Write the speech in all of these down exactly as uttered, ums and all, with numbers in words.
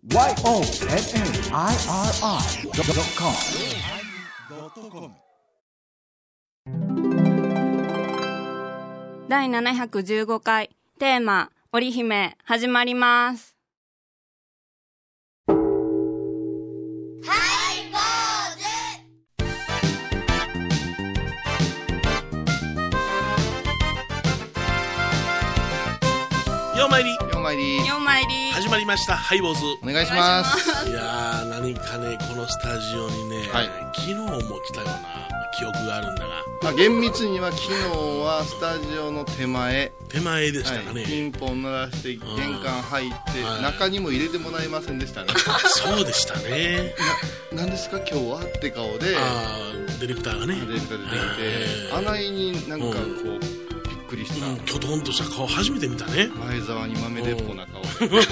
ワイオーエヌエヌアイアールアイドットコムだいななひゃくじゅうごかいテーマ織姫始まります。 ようまいりようまいりようまいり始まりました。ハイボーズお願いします。 いやー何かねこのスタジオにね、はい、昨日も来たような記憶があるんだが、 まあ、厳密には昨日はスタジオの手前手前でしたかね、 はい、ピンポン鳴らして玄関入って、はい、中にも入れてもらえませんでしたねそうでしたね。 な何ですか今日はって顔であディレクターがねディレクターで出てきてあないになんかこう、うんびっくりした、 うん、きょとんとした顔初めて見たね。 前澤に豆鉄砲な顔新しい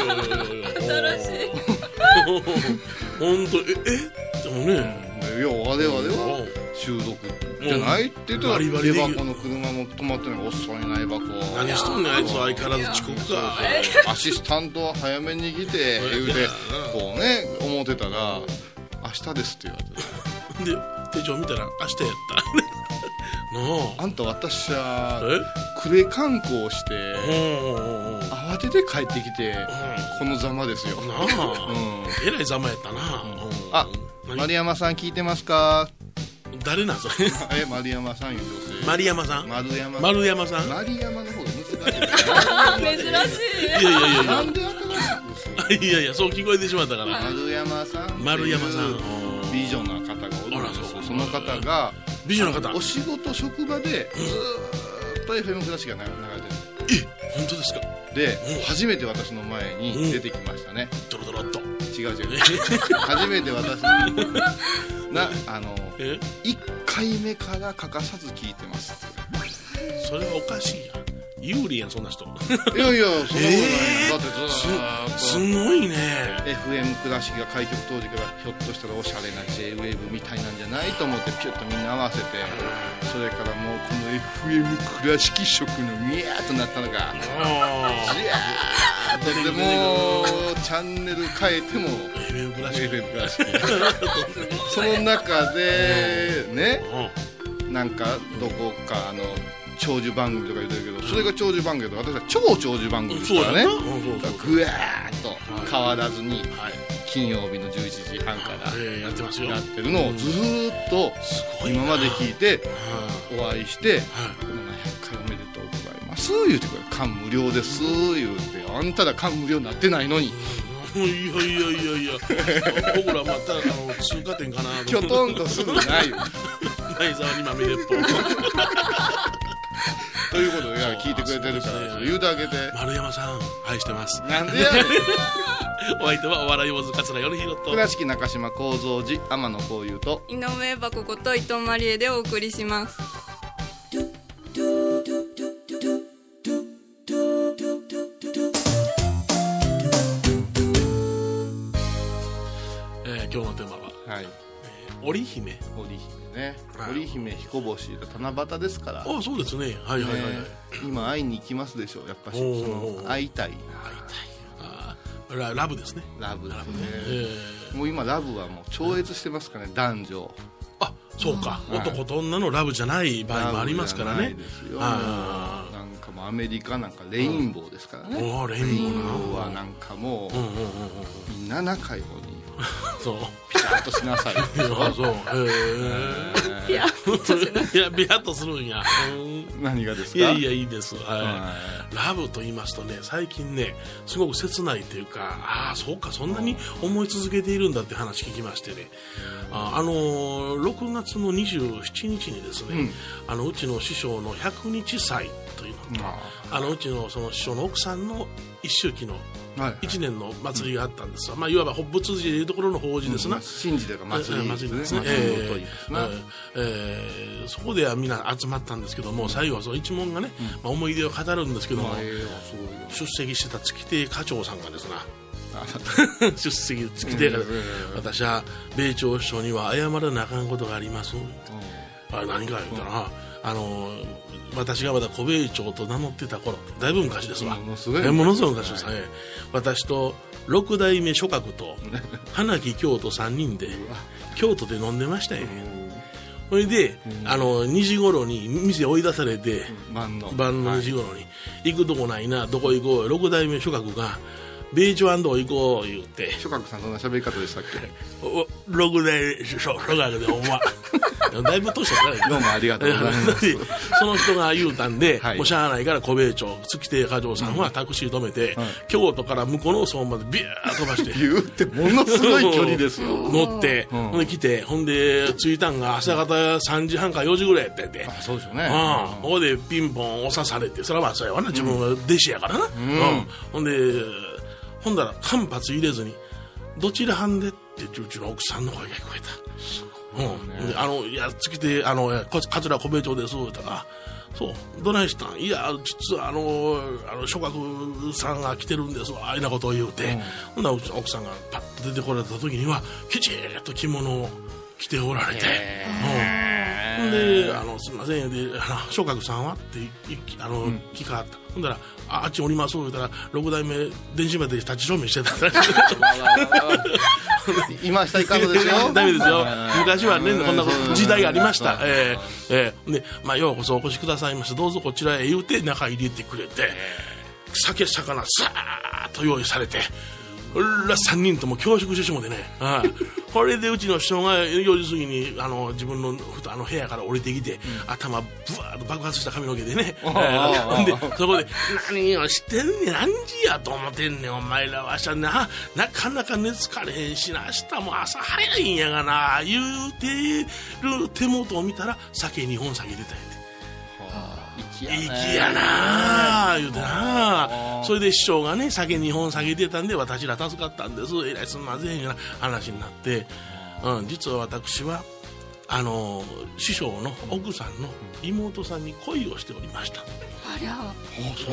本当ええでもね、 うん、いや我々は収録じゃないって言ったらエバコの車も止まってない遅いなエバコ何しとんねんあいつは相変わらず遅刻かアシスタントは早めに来て言うてこうね思ってたら明日ですって言われてで手帳見たら明日やったあんた私はクレ観光して慌てて帰ってきてこのざまですよなあ、うん、えらいざまやったな、うん、 あ、丸山さん聞いてますか。 誰なんそれえ、丸山さんいう女性丸山さん丸山丸山さん丸山の方が難しい珍しい。 いやいやいやいやなんで新しいいやいやそう聞こえてしまったから丸山さん丸山さん美女な方がおるんですよ。その方が美女な方お仕事職場でずーっと エフエム クラシックが流れてる。 え、本当ですか。 で、初めて私の前に出てきましたね。 ドロドロっと違う違う初めて私なあのいっかいめから欠かさず聞いてます。 それはおかしいやん。有利やんそんな人。 いやいやそんなことない、えー、だってずーっとす, すごいね。 エフエム クラシックが開局当時からひょっとしたらおしゃれな J ウェーブみたいなんじゃないと思ってピュッとみんな合わせて、それからもうこの エフエム クラシック色のミヤーっとなったのがジヤーっとでもうチャンネル変えてもエフエム クラシックエフエム クラシックその中でね、なんかどこかあの長寿番組とか言ってるけど、それが長寿番組だと私は超長寿番組ですからね。ぐわーっと変わらずに金曜日のじゅういちじはんからやってるのをずーっと今まで聞いてお会いしてななひゃっかいおめでとうございます言うてくれ、感無量です言うて、あんたら感無量になってないのに。 いやいやいやいや僕らまたあの通過点かなきょとんとするないよ前澤に豆鉄砲ということで聞いてくれてるから言うてあげて。 丸山さん愛してます。 なんでやねんお相手はお笑い坊主桂米宏と倉敷中島幸三寺天野幸雄と井上箱こと伊藤マリエでお送りします。 えー、今日のテーマは、はいえー、織姫織姫ね、はい、織姫彦星七夕ですから。 ああそうですね、はいはいはい、はい、 今会いに行きますでしょやっぱし。その会いたい会いたいラ, ラブですね。 ラブですね、えー、もう今ラブはもう超越してますからね、男女。 あそうか、はい、男と女のラブじゃない場合もありますからね。 ラブじゃないですよ。あなんかもうアメリカなんかレインボーですからね、うん、 おレインボーはなんかもう、うんうんうんうん、みんな仲良いそうピタッとしなさいそうそうピヤッとしなさい。 いやピヤッとするんや。 何がですか。 いやいやいいです、はい、ラブと言いますとね最近ねすごく切ないというか、ああそうかそんなに思い続けているんだって話聞きましてね、あ、あのー、ろくがつのにじゅうしちにちにですね、うん、あのうちの師匠のひゃくにち祭というのと、うん、あのうちのその師匠の奥さんの一周忌のいちねんの祭りがあったんですが、うんまあ、いわば北仏寺でいうところの法事ですな、うん、 神事というか祭りですね、 そこではみんな集まったんですけども、うん、最後はその一門がね、うんまあ、思い出を語るんですけども、えー、出席してた月亭課長さんがですな出席月亭が、うん、私は米朝首相には謝らなあかんことがあります、うん、あれ何か言ったら、うんあの私がまだ小米朝と名乗ってた頃、だいぶ昔ですわ、 ものすごいものすごい昔です、はい、私と六代目諸閣と花木京都さんにんで京都で飲んでましたよね。それで、うん、あのにじ頃に店追い出されて、うん、晩の晩のにじ頃に、はい、行くとこないな、どこ行こう、六代目諸閣が米朝安藤行こう言うて。 諸閣さんどんな喋り方でしたっけ？ 六代目諸閣でお前だいぶ年取ったね。 どうもありがとうございますその人が言うたんで、 はい、 もうしゃあないから小米町月亭課長さんはタクシー止めて、うんはい、京都から向こうの村までビューッ飛ばして言うってものすごい距離ですよ乗って、うん、ほんで来て、ほんで着いたんが朝方さんじはんかよじぐらいやったんで、 あ、そうですよね、 うん、ここでピンポン押さされて、それはまあそうやわな、自分は弟子やからな、うんうん、ほんでほんだら間髪入れずにどちらはんでってうちの奥さんの声が聞こえた。うん、であのいや月であの桂小兵衛町ですとか、そうどないしたん、いや実はあのあの諸閣さんが来てるんですわ、あいなことを言うて、うん、ほんなら奥さんがパッと出てこられた時にはきちっと着物を着ておられて、うん、であのすみませんで、あの諸閣さんはってあの、うん、聞かはった。ほんだら あ, あっちおります言うたら六代目電子まで立ち証明してた今したいかんのですよダメですよ、昔はねこんな時代がありました。えーえー、で、まあ、ようこそお越しくださいました、どうぞこちらへ言うて中入れてくれて、酒魚さーっと用意されて、ほらさんにんとも恐縮してしもてね、ああこれでうちの師匠がよじ過ぎにあの自分のあの部屋から降りてきて、うん、頭ブワーッと爆発した髪の毛でね、ほんでそこで何をしてんねん、何時やと思ってんねんお前らはしゃな、なかなか寝つかれへんしな、明日も朝早いんやがな言うてる手元を見たら酒にほん酒出たんやて、粋やなあ言うてな、それで師匠がね酒にほん酒出たんで私ら助かったんです、えらいすんませんような話になって、うん、実は私はあの師匠の奥さんの妹さんに恋をしておりました。 ありゃ、 そう、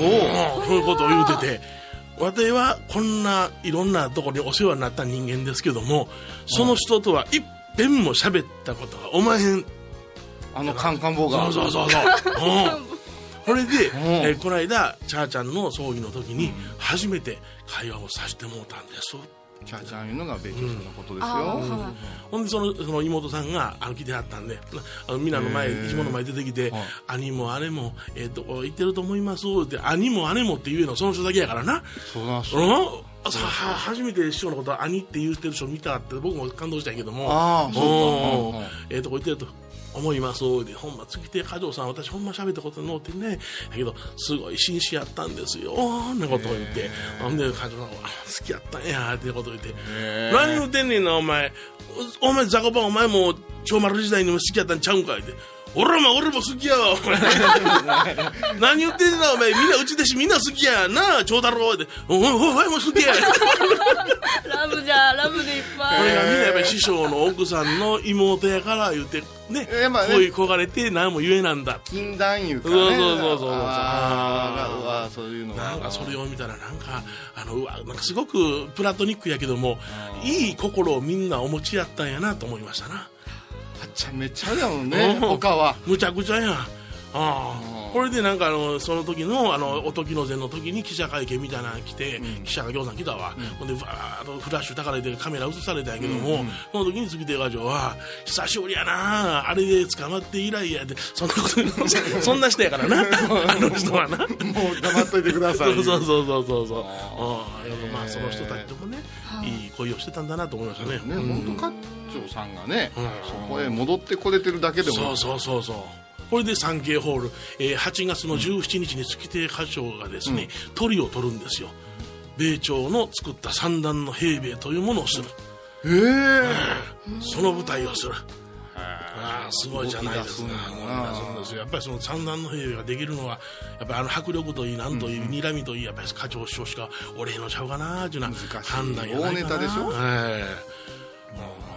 そういうことを言うてて、私はこんないろんなところにお世話になった人間ですけども、その人とは一遍も喋ったことがおまへん。 あのカンカン坊が、 そうそうそうそう、うんこれで、えー、この間チャーちゃんの葬儀の時に初めて会話をさせてもうたんです。 チャーちゃんいうのが米朝さんのことですよ、 うんうん、ほんでその、その妹さんがあの来てはったんで、あのみんなの前一門の前出てきて、兄も姉も、えー、どこ行ってると思いますって兄も姉もって言うのその人だけやからな。 そうなんそう、うんは初めて師匠のことは兄って言ってる人見たって僕も感動したんやけども、 ああそうか、 ええー、とこ行ってると思いますで、ほんま月亭課長さん私ほんま喋ったことのうてね、だけどすごい紳士やったんですよなことを言って、ほんで課長さんは好きやったんやってことを言って、何言うてんねんなお前、お前ザコパンお前も長丸時代にも好きやったんちゃうんかいって、俺も俺も好きやわ何言ってんなお前、みんなうち弟子みんな好きやな長太郎ってお前も好きやラブじゃラブでいっぱい、 これがみんなやっぱり師匠の奥さんの妹やから言うてね、えーまあね、恋焦がれて何も言えなんだ禁断いうかね、 そうそうそうそうそう、 ああそういうのなんかそれを見たらなんかあのうわなんかすごくプラトニックやけどもいい心をみんなお持ちやったんやなと思いましたな。 はちゃめちゃだもんね、他はむちゃくちゃやん。ああこれでなんかあのその時のあのお時の前の時に記者会見みたいなの来て、うん、記者がぎょうさん来たわ、うん、ほんでバーッとフラッシュたかれてカメラ映されたんやけども、うんうん、その時に月亭課長は久しぶりやなあれで捕まって以来やでそんなことそんな人やからなあの人はなもう黙っといてくださいそうそうそうそうそうそう、あまあその人たちともねいい恋をしてたんだなと思いましたね。 ね、本当課長さんがね、うん、そこへ戻ってこれてるだけでもそうそうそうそう、これでサンケイホール、えー、はちがつのじゅうしちにちに月亭課長がですね、うん、トリを取るんですよ。米朝の作った三段の平米というものをする、 えーうん、その舞台をする、あすごいじゃないですか。やっぱりその三段の平米ができるのはやっぱりあの迫力といいなんといい、うん、睨みといいやっぱり課長師匠しか俺へのちゃうかなというような判断やないかな。大ネタでしょ、はい、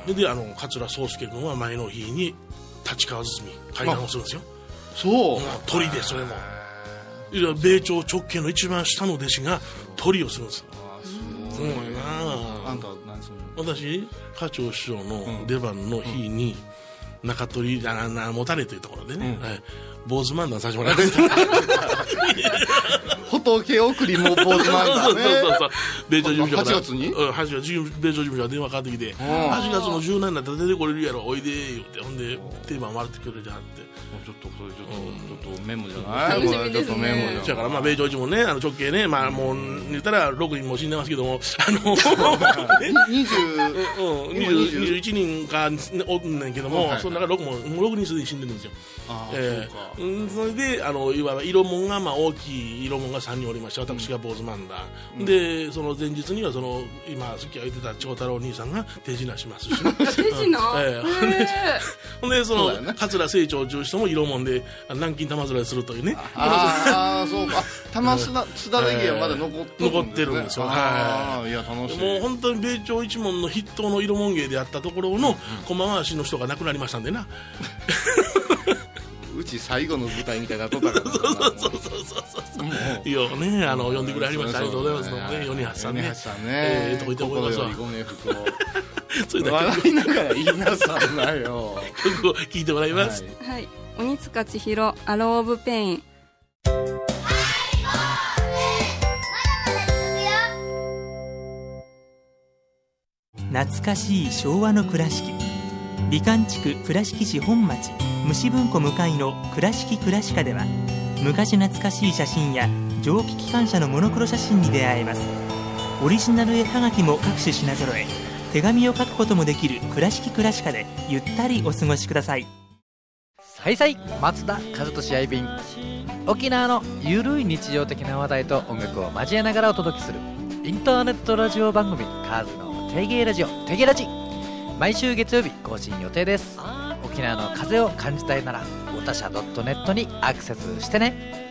であの桂宗介君は前の日に立川堤会談をするんですよ。 そう、 鳥でそれも米朝直系の一番下の弟子が鳥をするんですよ。すごいなあ。 あんた何するの？私課長師匠の出番の日に中鳥あな持たれというところでね、うんはい、 坊主漫談させてもらいました仏送りも坊主漫談ね。 そうそうそう米朝事務所からはちがつに、 うん、はちがつ米朝事務所が電話かかってきて、はちがつのじゅうななになったら出てこれるやろおいで言って、ほんでテーマ回ってくれてはって、 ちょっとそれちょっと、うん、ちょっとメモじゃない、これちょっとメモじゃん。 だからまあ米朝一門ね、あの直系ね、まあもう言ったらろくにんも死んでますけども、あのにじゅう、 にじゅういちにんかおんねんけども、はい、その中ろくももうろくにんすでに死んでるんですよ。 あ、 えー、うん、それであのいわば色門がまあ大きい色門がさんにんおりまして、私が坊主漫談、うん、でその前日にはその今さっき言ってた長太郎兄さんが手品しますし、ね、 手品、 えー、ほんでその、ね、桂清張中人も色門で南京玉面するというね。 ああそうか、玉すだれ芸はまだ残ってるんですね。 残ってるんですよ。 はい、いや楽しい。 もう本当に米朝一門の筆頭の色門芸であったところの駒回しの人が亡くなりましたんでな。 うち最後の舞台みたいなとったから。そうそうそうそうそう。いやね、あの呼んでくれはりました。ありがとうございます。どうもね、米橋さんね。米橋さんね。ええとこ行って思いますわ。 ご冥福を。それだけ笑いながら言いなさんなよ。 曲を聴いてもらいます。 はい。鬼塚千尋アロー・オブ・ペイン。 懐かしい昭和の倉敷、美観地区倉敷市本町虫文庫向かいの倉敷倉歯科では、昔懐かしい写真や蒸気機関車のモノクロ写真に出会えます。オリジナル絵はがきも各種品揃え、手紙を書くこともできる倉敷倉歯科でゆったりお過ごしください。 はいさい、松田和俊やいびん。沖縄のゆるい日常的な話題と音楽を交えながらお届けするインターネットラジオ番組、カーズのテゲラジオ、テゲラジ。毎週月曜日更新予定です。沖縄の風を感じたいならおたしゃ .net にアクセスしてね。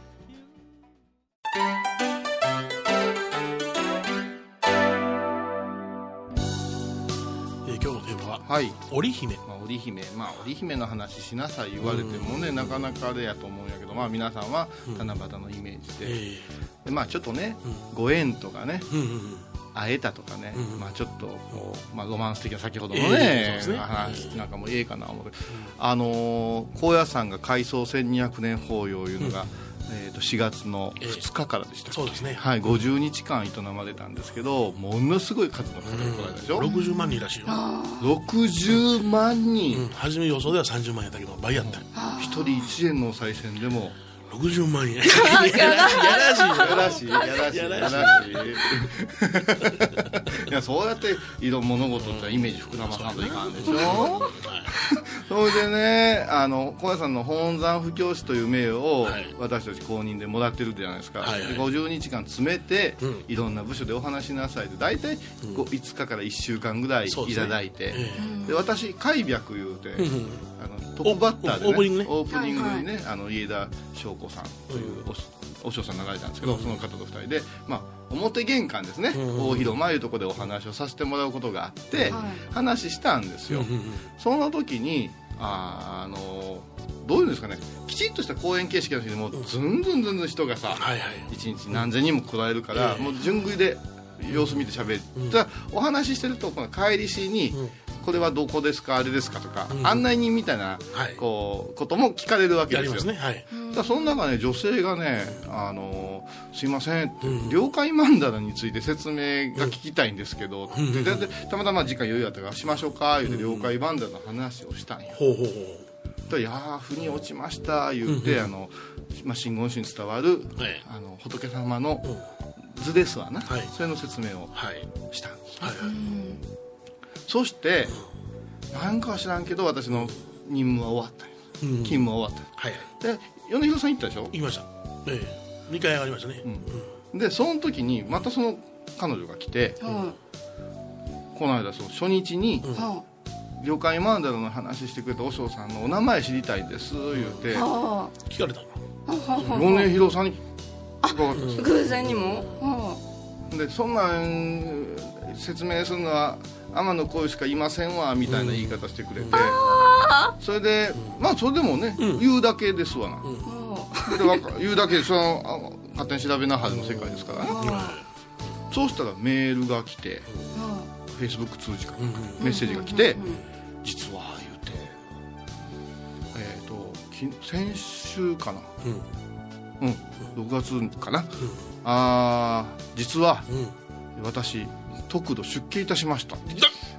はい、 織姫、 まあ、織姫、まあ、織姫の話しなさい言われてもね、うん、なかなかあれやと思うんやけど、まあ、皆さんは七夕のイメージで、うん、でまあ、ちょっとね、うん、ご縁とかね、うんうんうん、会えたとかね、うん、まあ、ちょっとこう、まあ、ロマンス的な先ほどのね、えー、ね話なんかもええかな思うけど、うん、あのー、高野山が改装せんにひゃくねん法要いうのが、うん、えー、としがつのふつかからでしたっけ、 そうですね、 はい、ごじゅうにちかん営まれたんですけど、ものすごい数の方が来られたでしょ、 うん、ろくじゅうまんにんらしいよ。 ろくじゅうまんにん、 うん、初め予想ではさんじゅうまんやったけど倍やった。 ひとりいちえんのお賽銭でもろくじゅうまんえんやらしいやらしいやらしいやらしいいや、そうやっていろんな物事ってイメージ膨らまさんといかんでしょ。それでね、あの小屋さんの本山布教師という名誉を私たち公認でもらってるじゃないですか、はいはい、ごじゅうにちかん詰めて、うん、いろんな部署でお話しなさいって大体いつかからいっしゅうかんぐらいいただいて、うん、で、ね、で私開闢言うて、うん、あのトップバッターで、ね、 オープニングね、 オープニングにね、はいはい、あの家田翔子さんというお、お師匠さん流れたんですけど、うん、その方とふたりで、まあ、表玄関ですね、うん、大広間いうところでお話をさせてもらうことがあって、はい、話したんですよ、うん、その時にあ、あのどういうんですかね、きちっとした講演形式の時にもうずんずんずんずん人がさ、はいはい、いちにち何千人も来られるから、うん、もう順繰りで様子見て喋って、うん、お話ししてるとこの帰りしに、うん、これはどこですかあれですかとか、うん、案内人みたいな、はい、こうことも聞かれるわけですよ。やりますね、はい、だその中で、ね、女性がね、あのすいません、うん、領海曼荼羅について説明が聞きたいんですけど、うん、ででたまたま時間余裕あったからしましょうか言うて、領海曼荼羅の話をしたんよ。ほうほうほう。いやー腑に落ちました言うて、うん、あのまあ、真言宗に伝わる、はい、あの仏様の図ですわな、はい、それの説明をしたんです、はいはいはい、そして、うん、なんかは知らんけど私の任務は終わったんです、うん、勤務は終わった、はいはい、で米広さん行ったでしょ。行きました、ええ、にかい上がりましたね、うんうん、でその時にまたその彼女が来て、うん、この間その初日に、うん、領海曼荼羅の話してくれた和尚さんのお名前知りたいです言うて、うん、 聞かれたの米広さんに偶然にも、 うん、でそんなん説明するのは天の声しかいませんわみたいな言い方してくれて、うん、それでまあそれでもね、うん、言うだけですわな、うん、で言うだけでその勝手に調べなはずの世界ですからね、うん、そうしたらメールが来て、フェイスブック通じから、うん、メッセージが来て、うん、実は言うて、えーと、先週週かな、 うんうん、ろくがつかな、うん、あ実は、うん、私特度出家いたしましたって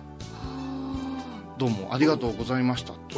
どうもありがとうございましたって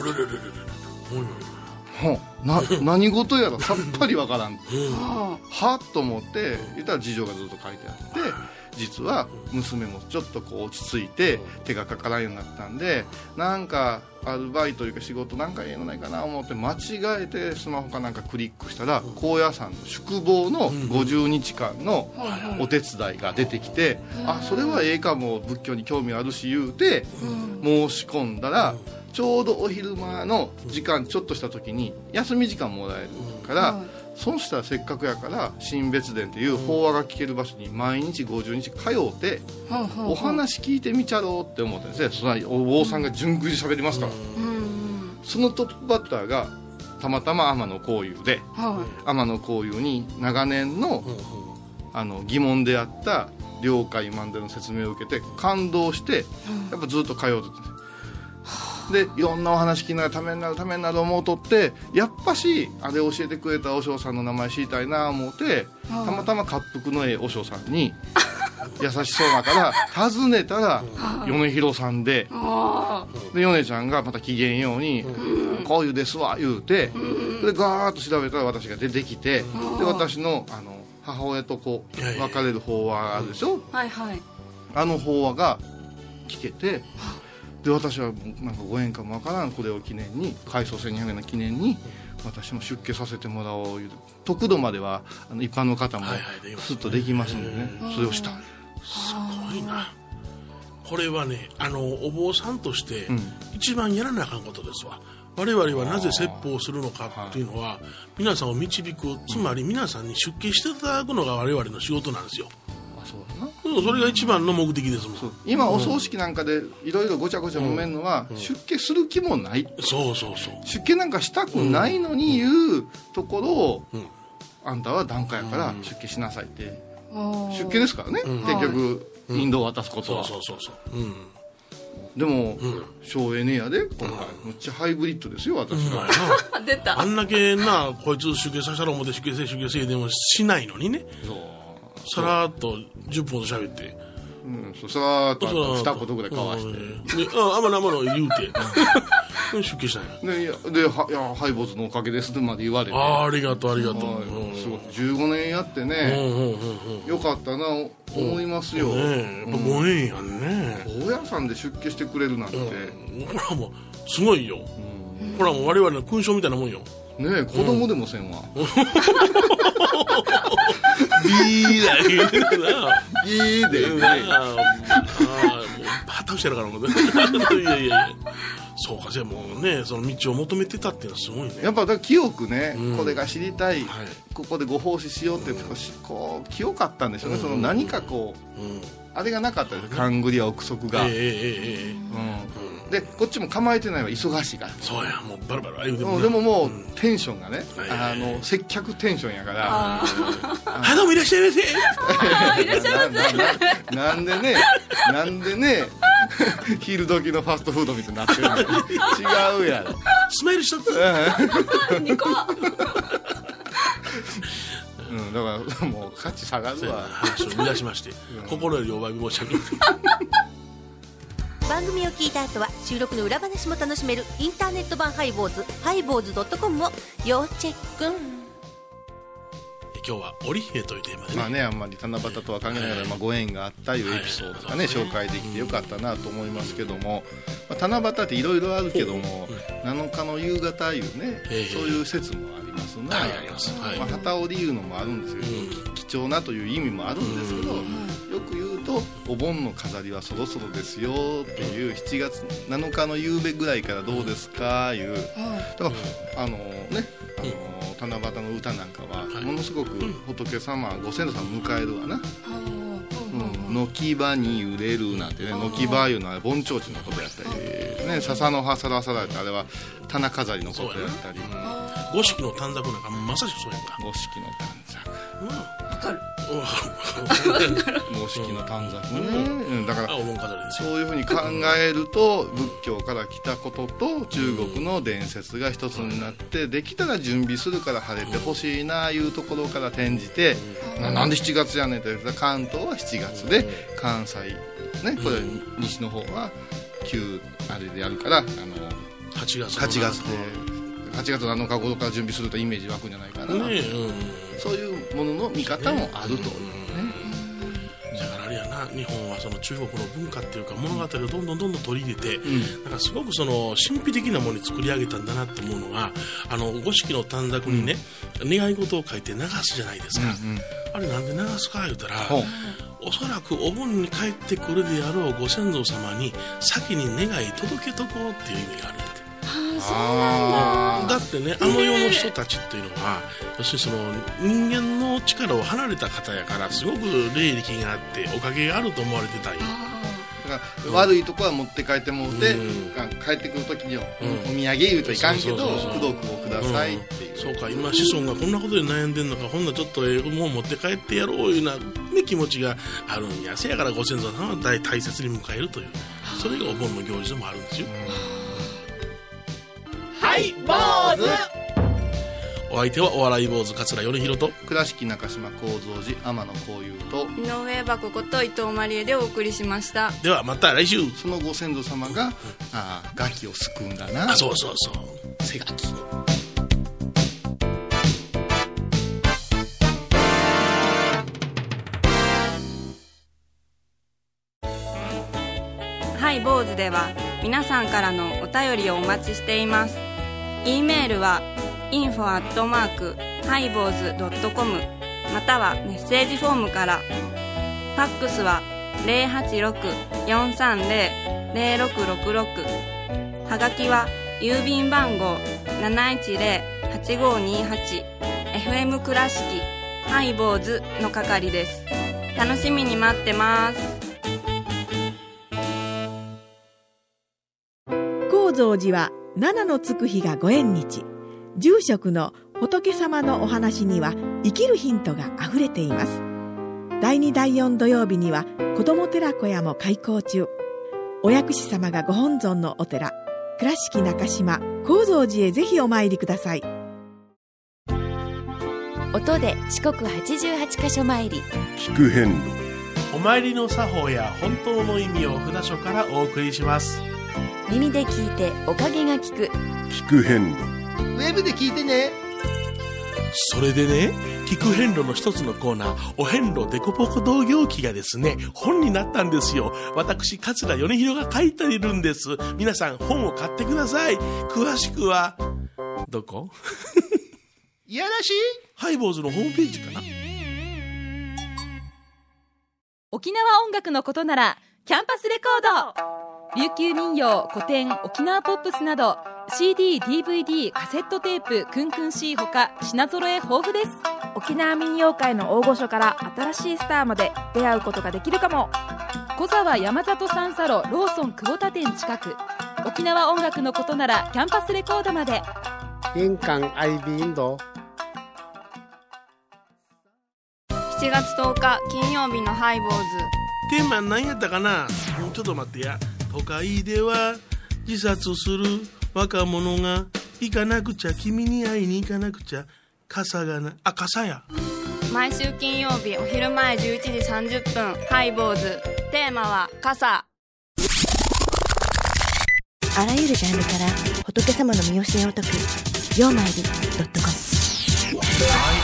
な何事やらさっぱりわからん、うん、はっと思って言ったら事情がずっと書いてあって実は娘もちょっとこう落ち着いて手がかからんようになったんでなんかアルバイトというか仕事なんかいいのないかな思って間違えてスマホかなんかクリックしたら高野山の宿坊のごじゅうにちかんのお手伝いが出てきてあそれはええかも仏教に興味あるし言うて申し込んだらちょうどお昼間の時間ちょっとした時に休み時間もらえるからそうしたらせっかくやから新別殿っていう法話が聞ける場所に毎日ごじゅうにち通うてお話聞いてみちゃろうって思ってですねそのお坊さんが順繰り喋りますからそのトップバッターがたまたま天野幸雄で天野幸雄に長年のあの疑問であった了解満での説明を受けて感動してやっぱずっと通うててでいろんなお話聞きながらためになるためになる思うとってやっぱしあれ教えてくれた和尚さんの名前知りたいな思うてたまたま滑腹のええ和尚さんに優しそうだから尋ねたら米広さんでで米ちゃんがまた機嫌ように「こういうですわ」言うてでガーッと調べたら私が出てきてで私のあの母親とこう別れる法話あるでしょはいはいあの法話が聞けてで私はなんかご縁かもわからんこれを記念に改装せんにひゃくえんの記念に私も出家させてもらおういう得度まではあの一般の方もスッとできますんでねそれをしたすごいなこれはねあのお坊さんとして一番やらなあかんことですわ、我々はなぜ説法をするのかっていうのは皆さんを導くつまり皆さんに出家していただくのが我々の仕事なんですよ。そうそれが一番の目的ですもん。 今お葬式なんかでいろいろごちゃごちゃ揉めるのは、うん、出家する気もない、 そうそうそう出家なんかしたくないのに言うところを、うん、あんたは檀家やから出家しなさいって、うん、出家ですからね、うん、結局、うん、引導を渡すことは、 そうそうそうそう、うん、 でも、うん、省エネやで今回、うん、むっちゃハイブリッドですよ私は、 うん、出たあんだけなこいつ出家させたら思って出家せ出家せでもしないのにねそうさらっとじゅっぷんと喋って、 うん、そさらっとに言ぐらい交わして、 ああまなまな言うて出家したんやでいやではいや廃没のおかげですまで言われてあありがとうありがとう、 うん、すごいじゅうごねんやってね、うんうん、よかったな思いますよ、 ね、やっぱごねんやんね高野山で出家してくれるなんて、うん、 これはもうすごいよ、うん、これはもう我々の勲章みたいなもんよねえ子供でもせんわ、うん、 ビーだ言うてるなビーでねああもうバタしてるからもういやいやいやそうかじゃあもうねその道を求めてたっていうのはすごいねやっぱだから清くね、うん、これが知りたい、はい、ここでご奉仕しようって少しこう清かったんでしょうね、うん、その何かこう、うん、あれがなかったです勘繰りや憶測が、えーえーえーうん、でこっちも構えてないわ忙しいからそうやもうバラバラ言うてもでももう、うん、テンションがね、うん、あの接客テンションやからあどうもいらっしゃいませいらっしゃいませな, なんでねなんでね昼時のファストフードみたいになってるの違うやろスマイル一つにこうん、だからもう価値下がるわ話を乱しまして、うん、心よりお詫び申し上げます番組を聞いた後は収録の裏話も楽しめるインターネット版ハイボーズハイボーズ .com を要チェック。 今日は織姫というテーマでね、 まあね、あんまり七夕とは関係ないけど、まあ、ご縁があったいうエピソードがね、紹介できてよかったなと思いますけども、まあ、七夕っていろいろあるけども、なのかの夕方いうね、そういう説もありますね。 はい、あります。はい、 まあ、旗織りいうのもあるんですけど、うん、貴重なという意味もあるんですけど、うん、よく言うとお盆の飾りはそろそろですよっていうしちがつなのかの夕べぐらいからどうですかいう、だからあのね、あの七夕の歌なんかはものすごく仏様ご先祖さん迎えるわな、軒場に揺れるなんてね、軒場いうのは盆提灯のことやったりね、笹の葉さらさらってあれは棚飾りのことやったり、 五色の短冊なんかまさしくそうやんか。 五色の短冊、 かる。 毛式の短冊ね、うん、だからお盆飾りですよ。 そういうふうに考えると仏教から来たことと中国の伝説が一つになって、できたら準備するから晴れてほしいないうところから転じて、な, なんでしちがつやねんって言ったら、関東はしちがつで関西ね、これ西の方は旧あれでやるから、あのはちがつはちがつではちがつなのか頃から準備するとイメージ湧くんじゃないかな、ね、うん、そういうものの見方もあるというね。 だからあれやな、日本はその中国の文化っていうか物語をどんどんどんどん取り入れて、うん、なんかすごくその神秘的なものに作り上げたんだなって思うのが、あの五色の短冊にね、うん、願い事を書いて流すじゃないですか、うんうん、あれなんで流すか言うたら、おそらくお盆に帰ってくるであろうご先祖様に先に願い届けとこうっていう意味があるんで、あ、だってね、あの世の人たちっていうのは、要するにその人間の力を離れた方やから、すごく霊力があっておかげがあると思われてたんよ。 だから悪いとこは持って帰ってもうて、うん、帰ってくるときには、うん、お土産言うといかんけど功徳をくださいっていう、うん、そうか、今子孫がこんなことで悩んでんのか、ほんなちょっとええもん持って帰ってやろういうな、ね、気持ちがあるんや。せやからご先祖さんは 大, 大切に迎えるという、それがお盆の行事でもあるんですよ。 はい、坊主。 お相手はお笑い坊主桂米宏と倉敷中島幸三寺天野幸雄と井上箱こと伊藤マリエでお送りしました。 ではまた来週。 そのご先祖様が、うん、あガキを救うんだな。 あ、そうそうそう、背ガキ。 はい、坊主では皆さんからのお便りをお待ちしています。 E メールは インフォ アットマーク ハイボーズ ドットコム またはメッセージフォームから。ファックスは ゼロはちろく よんさんゼロ ゼロろくろくろく、 はがきは郵便番号 なないちゼロ はちごにはち エフエム 倉敷ハイボーズの係です。楽しみに待ってます。 高蔵寺は七のつく日がご縁日。住職の仏様のお話には生きるヒントがあふれています。だいにだいよん土曜日には子ども寺小屋も開校中。お薬師様がご本尊のお寺、倉敷中島・高蔵寺へぜひお参りください。 音で四国はちじゅうはちカ所参り、 聞く遍路。 お参りの作法や本当の意味を札所からお送りします。 耳で聞いておかげが聞く、 聞く遍路。 ウェブで聞いてね。 それでね、聞く遍路の一つのコーナー、お遍路デコポコ同業記がですね、本になったんですよ。私桂米宏が書いているんです。皆さん本を買ってください。詳しくはどこいやらしいハイボーズのホームページかな。 沖縄音楽のことならキャンパスレコード、琉球民謡、古典、沖縄ポップスなど シーディー、ディーブイディー、カセットテープ、クンクン C ほか品揃え豊富です。 沖縄民謡界の大御所から新しいスターまで出会うことができるかも。 小沢山里三佐路ローソン久保田店近く。沖縄音楽のことならキャンパスレコードまで。 印鑑アイビーインド。 しちがつとおか金曜日のハイボーズ。 テーマ何やったかな。ちょっと待ってや。都会では自殺する若者が行かなくちゃ、君に会いに行かなくちゃ、傘がな、あ、傘や。 毎週金曜日お昼前じゅういちじさんじゅっぷん、ハイボーズ。テーマは傘。 あらゆるジャンルから仏様の身教えを解く、ようまいり .com。